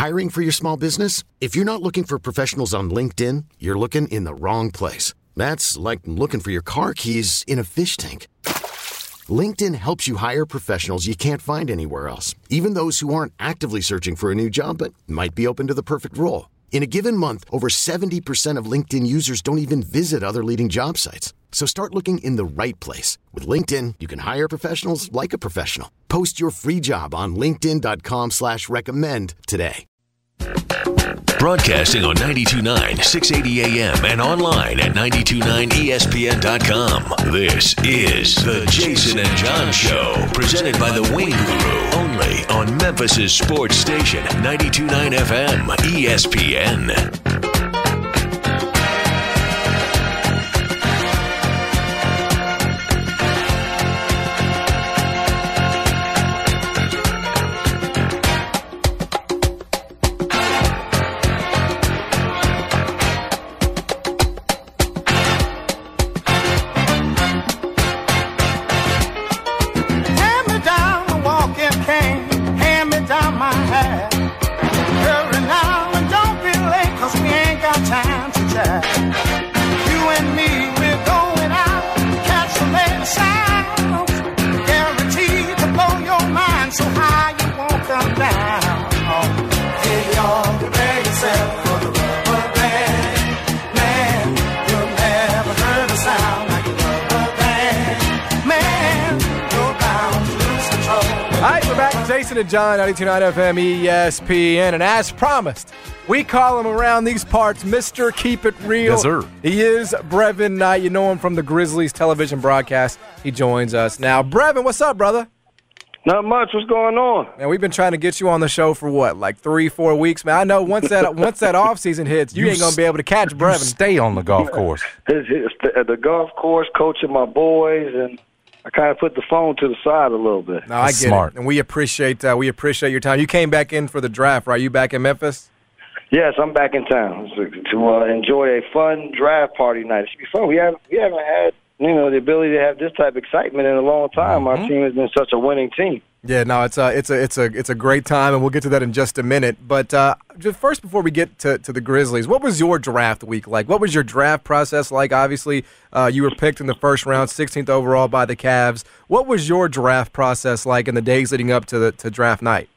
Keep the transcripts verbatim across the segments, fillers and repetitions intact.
Hiring for your small business? If you're not looking for professionals on LinkedIn, you're looking in the wrong place. That's like looking for your car keys in a fish tank. LinkedIn helps you hire professionals you can't find anywhere else, even those who aren't actively searching for a new job but might be open to the perfect role. In a given month, over seventy percent of LinkedIn users don't even visit other leading job sites. So start looking in the right place. With LinkedIn, you can hire professionals like a professional. Post your free job on linkedin.com slash recommend today. Broadcasting on ninety-two point nine, six eighty A M and online at nine two nine E S P N dot com. This is The Jason and John Show, presented by the Wing Guru, only on Memphis' sports station, ninety-two point nine F M, E S P N. Jason and John, ninety-two point nine F M, E S P N, and as promised, we call him around these parts Mister Keep It Real. Yes, sir. He is Brevin Knight. You know him from the Grizzlies television broadcast. He joins us now. Brevin, what's up, brother? Not much. What's going on? Man, we've been trying to get you on the show for what, like three, four weeks, man. I know once that once that off season hits, you, you ain't gonna be able to catch Brevin. Stay on the golf course. It's, it's the, the golf course, coaching my boys, and I kind of put the phone to the side a little bit. No, I get smart. it, and we appreciate uh, we appreciate your time. You came back in for the draft, right? You back in Memphis? Yes, I'm back in town to uh, enjoy a fun draft party night. It should be fun. We have we haven't had you know the ability to have this type of excitement in a long time. Mm-hmm. Our team has been such a winning team. Yeah, no, it's a it's a it's a it's a great time, and we'll get to that in just a minute. But uh, just first, before we get to, to the Grizzlies, what was your draft week like? What was your draft process like? Obviously, uh, you were picked in the first round, sixteenth overall by the Cavs. What was your draft process like in the days leading up to the to draft night?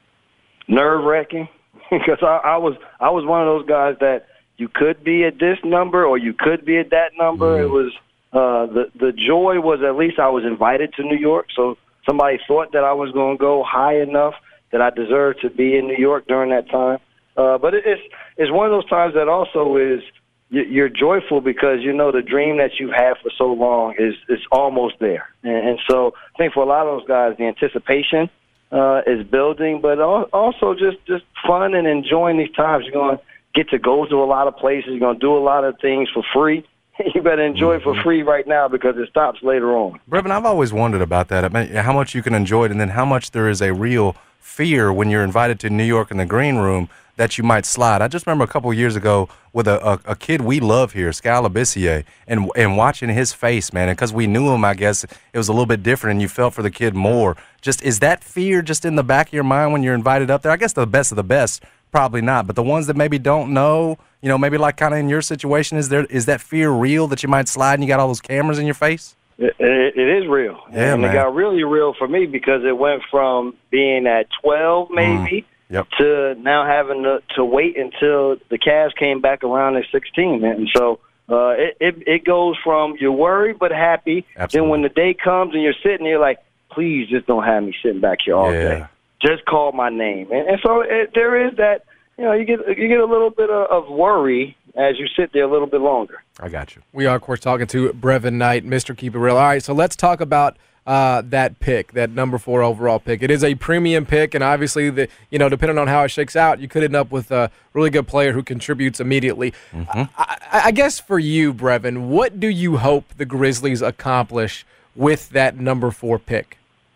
Nerve wracking, because I, I was I was one of those guys that you could be at this number or you could be at that number. Mm. It was uh, the the joy was at least I was invited to New York, so. Somebody thought that I was going to go high enough that I deserved to be in New York during that time. Uh, but it, it's it's one of those times that also is you're joyful because you know the dream that you've had for so long is is almost there. And, and so I think for a lot of those guys, the anticipation uh, is building, but also just, just fun and enjoying these times. You're going to get to go to a lot of places. You're going to do a lot of things for free. You better enjoy it for free right now because it stops later on. Brevin, I've always wondered about that. I mean, how much you can enjoy it and then how much there is a real fear when you're invited to New York in the green room that you might slide. I just remember a couple of years ago with a, a, a kid we love here, Skal Labissiere, and and watching his face, man, and because we knew him, I guess, it was a little bit different and you felt for the kid more. Just is that fear just in the back of your mind when you're invited up there? I guess the best of the best, probably not, but the ones that maybe don't know, you know, maybe like kind of in your situation, is there is that fear real that you might slide and you got all those cameras in your face? It, it, it is real. Yeah, and man. It got really real for me because it went from being at twelve maybe mm, yep. to now having to, to wait until the Cavs came back around at sixteen. And so uh, it, it, it goes from you're worried but happy. Absolutely. Then when the day comes and you're sitting there like, please just don't have me sitting back here all yeah. day. Just call my name. And, and so it, there is that, you know, you get you get a little bit of, of worry as you sit there a little bit longer. I got you. We are, of course, talking to Brevin Knight, Mister Keep It Real. All right, so let's talk about uh, that pick, that number four overall pick. It is a premium pick, and obviously, the you know, depending on how it shakes out, you could end up with a really good player who contributes immediately. Mm-hmm. I, I guess for you, Brevin, what do you hope the Grizzlies accomplish with that number four pick?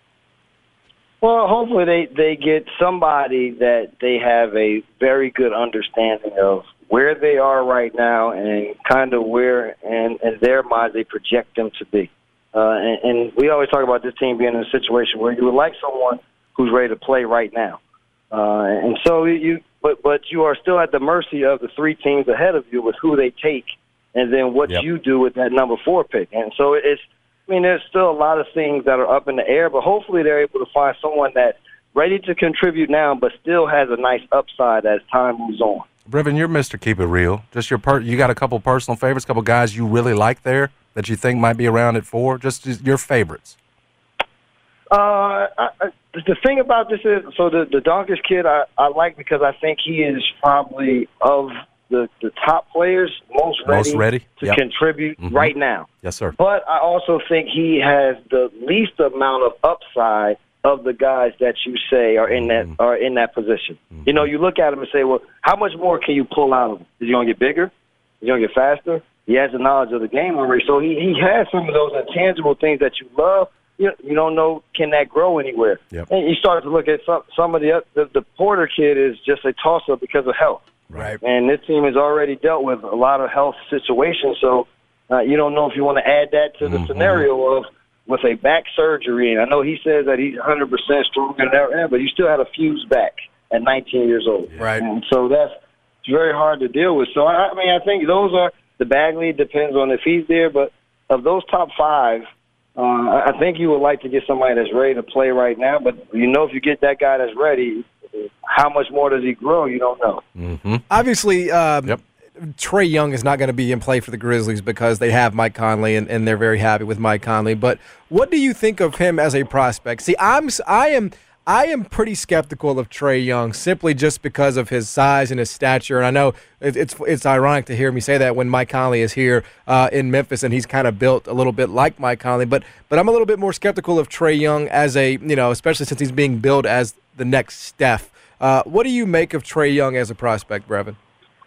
Well, hopefully they, they get somebody that they have a very good understanding of where they are right now and kind of where in, in their minds they project them to be. Uh, and, and we always talk about this team being in a situation where you would like someone who's ready to play right now. Uh, and so you but but you are still at the mercy of the three teams ahead of you with who they take, and then what Yep. you do with that number four pick. And so it's, I mean, there's still a lot of things that are up in the air, but hopefully they're able to find someone that's ready to contribute now, but still has a nice upside as time moves on. Brevin, you're Mister Keep It Real. Just your per- you got a couple personal favorites, a couple guys you really like there that you think might be around at four? Just, just your favorites. Uh, I, I, the thing about this is, so the the Doncic kid I, I like because I think he is probably of the, the top players most ready, Most ready? to Yep. contribute Mhm. right now. Yes, sir. But I also think he has the least amount of upside of the guys that you say are in that are in that position. You know, you look at him and say, well, how much more can you pull out of him? Is he going to get bigger? Is he going to get faster? He has the knowledge of the game already. So he, he has some of those intangible things that you love. You, you don't know, can that grow anywhere? Yep. And you start to look at some, some of the, the – the Porter kid is just a toss-up because of health. Right. And this team has already dealt with a lot of health situations, so uh, you don't know if you want to add that to the Mhm. scenario of with a back surgery. And I know he says that he's one hundred percent stronger than ever, but you still had a fused back at nineteen years old. Right. And so that's it's very hard to deal with. So, I, I mean, I think those are – the Bagley depends on if he's there, but of those top five, uh, I I think you would like to get somebody that's ready to play right now. But you know if you get that guy that's ready, how much more does he grow? You don't know. Mm-hmm. Obviously, um, Yep. Trae Young is not going to be in play for the Grizzlies because they have Mike Conley and, and they're very happy with Mike Conley. But what do you think of him as a prospect? See, I'm I am I am pretty skeptical of Trae Young simply just because of his size and his stature. And I know it, it's it's ironic to hear me say that when Mike Conley is here uh, in Memphis and he's kind of built a little bit like Mike Conley. But but I'm a little bit more skeptical of Trae Young as a you know especially since he's being billed as the next Steph. Uh, what do you make of Trae Young as a prospect, Brevin?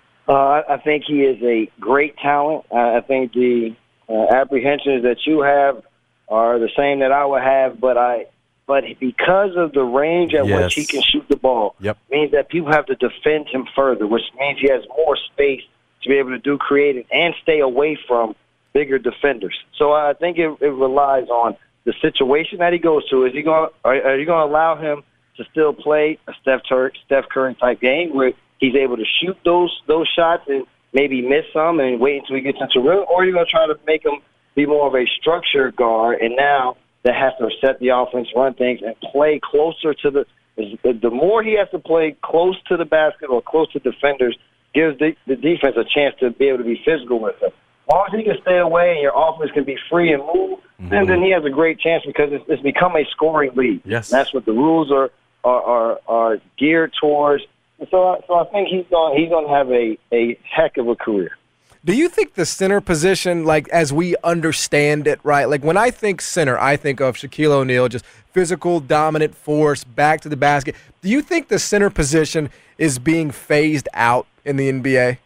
Uh, I think he is a great talent. Uh, I think the uh, apprehensions that you have are the same that I would have, but I, but because of the range at Yes. which he can shoot the ball, Yep. means that people have to defend him further, which means he has more space to be able to do creative and stay away from bigger defenders. So I think it, it relies on the situation that he goes to. Is he going? Are, are you going to allow him to still play a Steph, Tur- Steph Curry type game where he's able to shoot those those shots and maybe miss some and wait until he gets into rhythm, or are you going to try to make him be more of a structured guard and now that has to set the offense, run things, and play closer to the – the more he has to play close to the basket or close to defenders gives the, the defense a chance to be able to be physical with him. As long as he can stay away and your offense can be free and move, Mhm. then, then he has a great chance because it's, it's become a scoring league. Yes. And that's what the rules are are, are, are geared towards. And so, I, so I think he's going he's going to have a, a heck of a career. Do you think the center position, like as we understand it, right? Like when I think center, I think of Shaquille O'Neal, just physical, dominant force, back to the basket. Do you think the center position is being phased out in the N B A?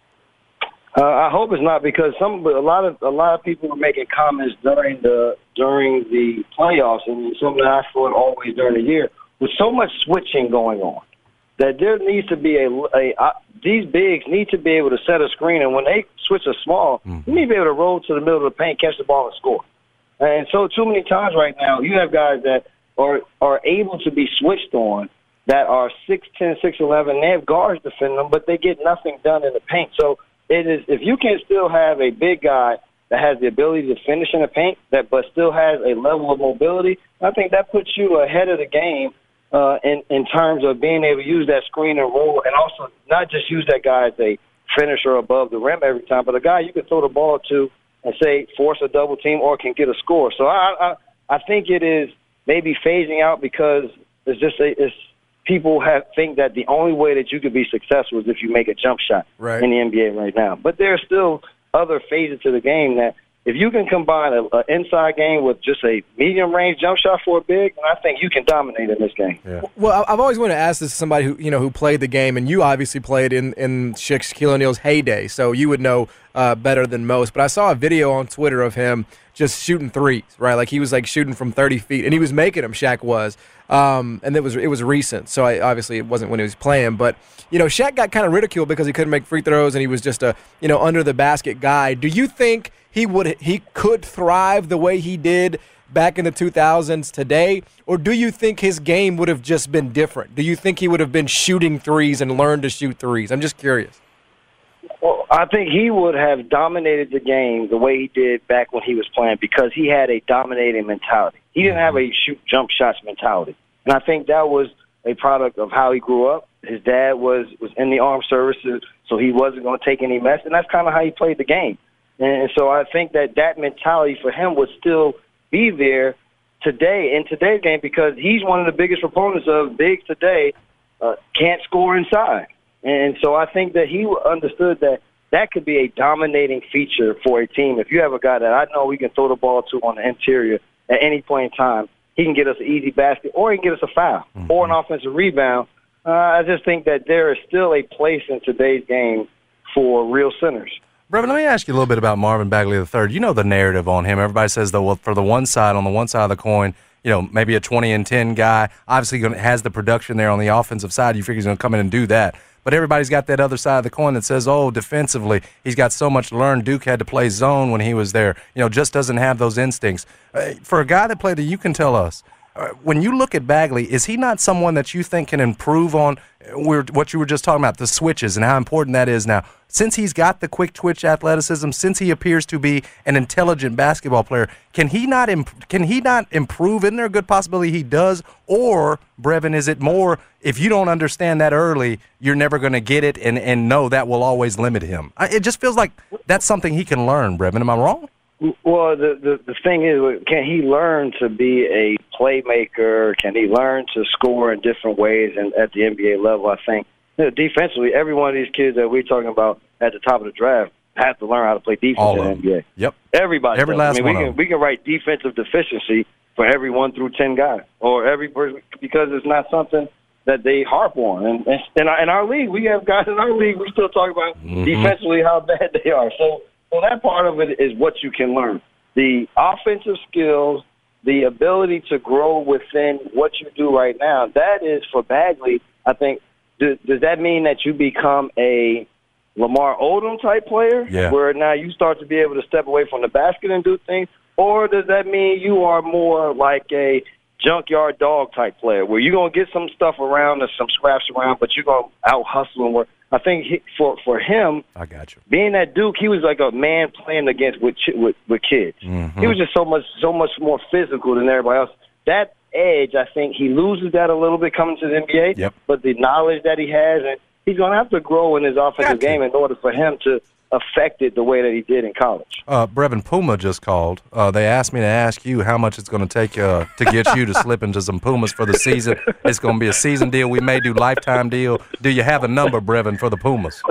Uh, I hope it's not because some a lot of a lot of people were making comments during the during the playoffs and something that I thought always during the year with so much switching going on that there needs to be a, a uh, these bigs need to be able to set a screen, and when they switch a small, Mhm. you need to be able to roll to the middle of the paint, catch the ball, and score. And so too many times right now, you have guys that are are able to be switched on that are six ten, six eleven. They have guards defending them, but they get nothing done in the paint. So it is if you can still have a big guy that has the ability to finish in the paint, that but still has a level of mobility, I think that puts you ahead of the game uh, in in terms of being able to use that screen and roll, and also not just use that guy as a finisher above the rim every time, but a guy you can throw the ball to and say force a double team or can get a score. So I I, I think it is maybe phasing out because it's just a, it's people have think that the only way that you could be successful is if you make a jump shot Right. in the N B A right now. But there's still other phases to the game that if you can combine an inside game with just a medium-range jump shot for a big, then I think you can dominate in this game. Yeah. Well, I've always wanted to ask this to somebody who you know who played the game, and you obviously played in in Shaquille O'Neal's heyday, so you would know uh, better than most. But I saw a video on Twitter of him just shooting threes, right? Like he was like shooting from thirty feet, and he was making them. Shaq was, um, and it was it was recent, so I, obviously it wasn't when he was playing. But you know, Shaq got kind of ridiculed because he couldn't make free throws, and he was just a you know under the basket guy. Do you think he would he could thrive the way he did back in the two thousands today, or do you think his game would have just been different? Do you think he would have been shooting threes and learned to shoot threes? I'm just curious. Well, I think he would have dominated the game the way he did back when he was playing because he had a dominating mentality. He didn't have a shoot jump shots mentality. And I think that was a product of how he grew up. His dad was, was in the armed services, so he wasn't going to take any mess, and that's kind of how he played the game. And so I think that that mentality for him would still be there today, in today's game, because he's one of the biggest proponents of bigs today uh, can't score inside. And so I think that he understood that that could be a dominating feature for a team. If you have a guy that I know we can throw the ball to on the interior at any point in time, he can get us an easy basket or he can get us a foul mm-hmm. or an offensive rebound. Uh, I just think that there is still a place in today's game for real centers. Brevin, let me ask you a little bit about Marvin Bagley the third. You know the narrative on him. Everybody says, though, well, for the one side, on the one side of the coin, you know, maybe a twenty and ten guy, obviously gonna, has the production there on the offensive side. You figure he's going to come in and do that. But everybody's got that other side of the coin that says, oh, defensively, he's got so much to learn. Duke had to play zone when he was there. You know, just doesn't have those instincts. Uh, for a guy that played there, you can tell us, uh, when you look at Bagley, is he not someone that you think can improve on we're, what you were just talking about, the switches and how important that is now? Since he's got the quick twitch athleticism, since he appears to be an intelligent basketball player, can he not imp- can he not improve? Isn't there a good possibility he does? Or, Brevin, is it more if you don't understand that early, you're never going to get it, and, and no, that will always limit him? I, it just feels like that's something he can learn, Brevin. Am I wrong? Well, the, the the thing is, can he learn to be a playmaker? Can he learn to score in different ways and at the N B A level? I think you know, defensively, every one of these kids that we're talking about at the top of the draft has to learn how to play defense All in the N B A. Yep. Everybody. Every does. last I mean, one we of can them. we can write defensive deficiency for every one through ten guy or every person because it's not something that they harp on. And, and in, our, in our league, we have guys in our league we still talk about mm-hmm. defensively how bad they are. So, so that part of it is what you can learn. The offensive skills, the ability to grow within what you do right now, that is for Bagley, I think, does, does that mean that you become a Lamar Odom type player yeah. where now you start to be able to step away from the basket and do things? Or does that mean you are more like a junkyard dog type player where you're going to get some stuff around and some scraps around, but you're going to out-hustle and work? I think he, for for him, I got you. Being at Duke, he was like a man playing against with with, with kids. Mm-hmm. He was just so much so much more physical than everybody else. That edge, I think, he loses that a little bit coming to the N B A. Yep. But the knowledge that he has, and he's going to have to grow in his offensive game in order for him to affect it the way that he did in college. Uh, Brevin, Puma just called. Uh, they asked me to ask you how much it's going to take uh, to get you to slip into some Pumas for the season. It's going to be a season deal. We may do lifetime deal. Do you have a number, Brevin, for the Pumas?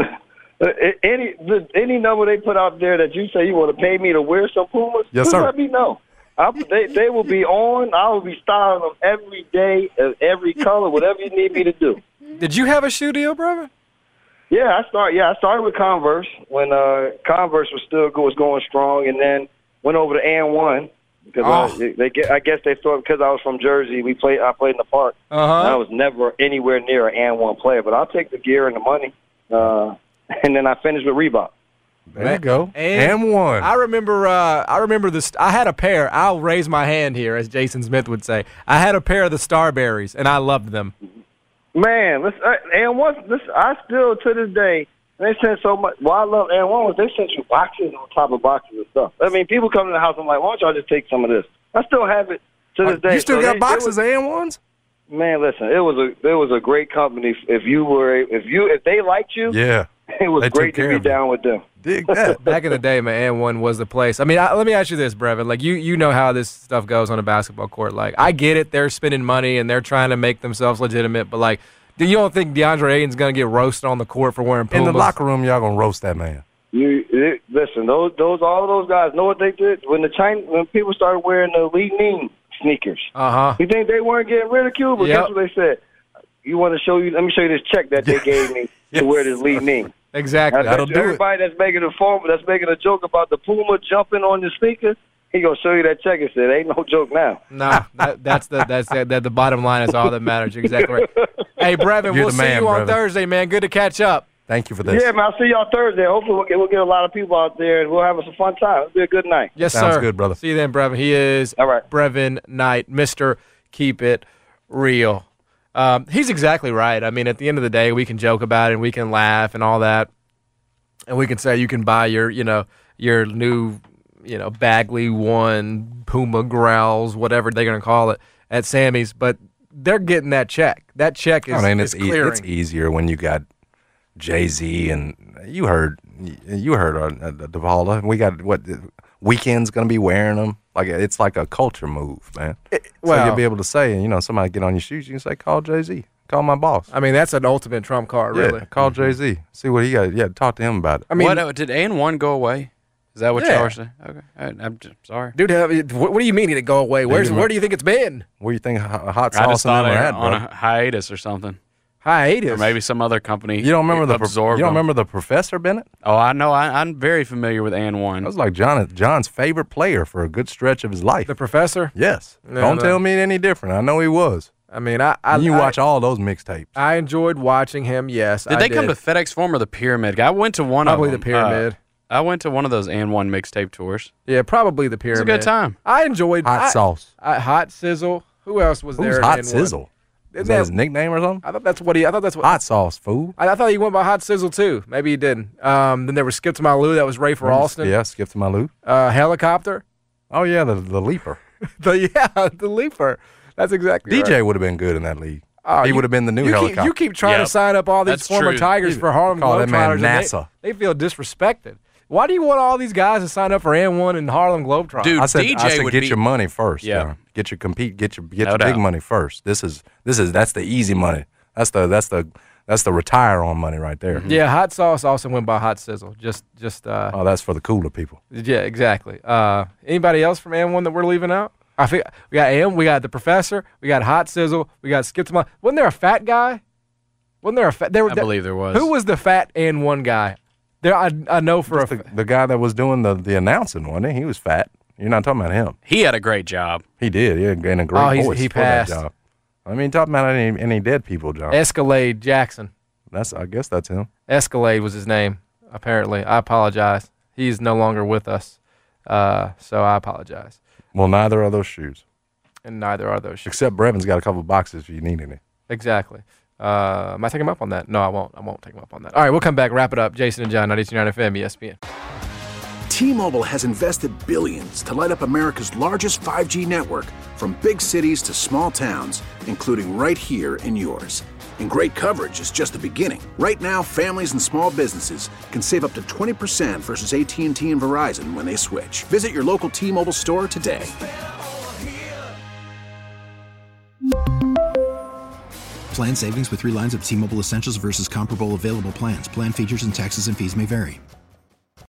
any the, any number they put out there that you say you want to pay me to wear some Pumas, yes, just sir. Let me know. I, they they will be on. I will be styling them every day, of every color, whatever you need me to do. Did you have a shoe deal, Brevin? Yeah, I start. Yeah, I started with Converse when uh, Converse was still was going strong, and then went over to and one because oh. uh, they, they get. I guess they thought because I was from Jersey, we played. I played in the park. Uh-huh. And I was never anywhere near an and one player, but I'll take the gear and the money. Uh, and then I finished with Reebok. There you go. And, and one. I remember. Uh, I remember this. I had a pair. I'll raise my hand here, as Jason Smith would say. I had a pair of the Starberries, and I loved them. Man, let's, uh, and one, this, I still, to this day, they send so much. Well, I love and one was they sent you boxes on top of boxes of stuff. I mean, people come to the house, I'm like, why don't y'all just take some of this? I still have it to this day. You still so got they, boxes was, of and ones? Man, listen, it was a it was a great company. If you were, if you, if they liked you, yeah, it was they great to be down with them. Dig that. Back in the day, man, and one was the place. I mean, I, let me ask you this, Brevin. Like, you you know how this stuff goes on a basketball court. Like, I get it. They're spending money, and they're trying to make themselves legitimate. But, like, do you don't think DeAndre Ayton's going to get roasted on the court for wearing Pumas? In the locker room, y'all going to roast that man. You it, Listen, those those all those guys know what they did? When the China, when people started wearing the Li Ning sneakers. Uh-huh. You think they weren't getting ridiculed? But Yep. guess what they said? You want to show you? Let me show you this check that they gave me Yes. to wear this Li Ning. Exactly. That'll do it. Everybody that's making a form, that's making a joke about the Puma jumping on the sneaker, he gonna show you that check and say, "Ain't no joke now." No, that, that's the that's the, that the bottom line is all that matters. You're exactly right. Hey, Brevin, You're we'll the see man, you on Brevin. Thursday, man. Good to catch up. Thank you for this. Yeah, man. I'll see y'all Thursday. Hopefully we'll get, we'll get a lot of people out there, and we'll have us a fun time. It'll be a good night. Yes, Sounds sir. good, brother. See you then, Brevin. He is All right. Brevin Knight, Mister Keep It Real. Um, he's exactly right. I mean, at the end of the day, we can joke about it, and we can laugh and all that, and we can say you can buy your, you know, your new, you know, Bagley One, Puma Growls, whatever they're going to call it, at Sammy's, but they're getting that check. That check is, I mean, is it's, e- clearing. it's easier when you got Jay-Z and you heard you heard uh, DePaula. We got what Weekend's going to be wearing them. Like it's like a culture move, man. It, So well, you'll be able to say, you know, somebody get on your shoes, you can say, call Jay-Z, call my boss. I mean, that's an ultimate trump card, Yeah, really. call Jay-Z, see what he got. Yeah, talk to him about it. I mean, what uh, did A and one go away? Is that what Yeah. y'all are saying? Okay, I, I'm just, sorry. dude, have- what, what do you mean it didn't go away? Where's you where do you think it's been? Where do you think hot, hot I sauce just and thought them they are were at, on bro? a hiatus or something, Hiatus. or maybe some other company. You don't remember the pro- absorbed you don't them. remember the Professor Bennett? Oh, I know. I, I'm very familiar with A and one. That was like John John's favorite player for a good stretch of his life. The Professor? Yes. No, don't no. tell me any different. I know he was. I mean, I I, you I, watch all those mixtapes. I enjoyed watching him. Yes, Did I they did. come to FedEx Forum or the Pyramid? I went to one Probably of them. the Pyramid. Uh, I went to one of those A and one mixtape tours. Yeah, probably the Pyramid. It was a good time. I enjoyed Hot I, sauce. I, Hot Sizzle. Who else was Who's there? in Hot N one? Sizzle? Isn't Is that that- his nickname or something? I thought that's what he. I thought that's what. Hot sauce, fool. I, I thought he went by Hot Sizzle too. Maybe he didn't. Um, then there was Skip to My Lou. That was Ray for Alston. Yeah, skip to my loot. Uh, Helicopter. Oh, yeah, the, the leaper. The yeah, the Leaper. That's exactly D J right. would have been good in that league. Oh, he you- would have been the new you helicopter. Keep, you keep trying Yep. to sign up all these That's former true. Tigers for Harlem Call that man Globetrotters. and they- NASA. They, feel disrespected. Why do you want all these guys to sign up for N one and Harlem Globetrotters? Dude, I said, D J I said would get be- your money first. Yeah. John. Get your compete. Get your get No your big doubt. money first. This is this is that's the easy money. That's the that's the that's the retire on money right there. Yeah, Hot Sauce also went by Hot Sizzle. Just, just. Uh, Oh, that's for the cooler people. yeah, exactly. Uh, anybody else from N one that we're leaving out? I think we got M. We got the Professor. We got Hot Sizzle. We got Skip to My. Wasn't there a fat guy? Wasn't there a fat? There, I believe there was. Who was the fat N one guy? There, I, I know for a. The, fa- the guy that was doing the, the announcing, wasn't he? He was fat. You're not talking about him. He had a great job. He did. He had a great Oh, he's- voice he for that passed. job. I mean, talking about any any dead people, John. Escalade Jackson. That's I guess that's him. Escalade was his name, apparently. I apologize. He's no longer with us, uh, so I apologize. Well, neither are those shoes. And neither are those shoes. Except Brevin's got a couple boxes if you need any. Exactly. Uh, am I taking him up on that? No, I won't. I won't take him up on that. All right, we'll come back, wrap it up. Jason and John, ninety-two point nine F M, E S P N. T-Mobile has invested billions to light up America's largest five G network, from big cities to small towns, including right here in yours. And great coverage is just the beginning. Right now, families and small businesses can save up to twenty percent versus A T and T and Verizon when they switch. Visit your local T-Mobile store today. Plan savings with three lines of T-Mobile Essentials versus comparable available plans. Plan features and taxes and fees may vary.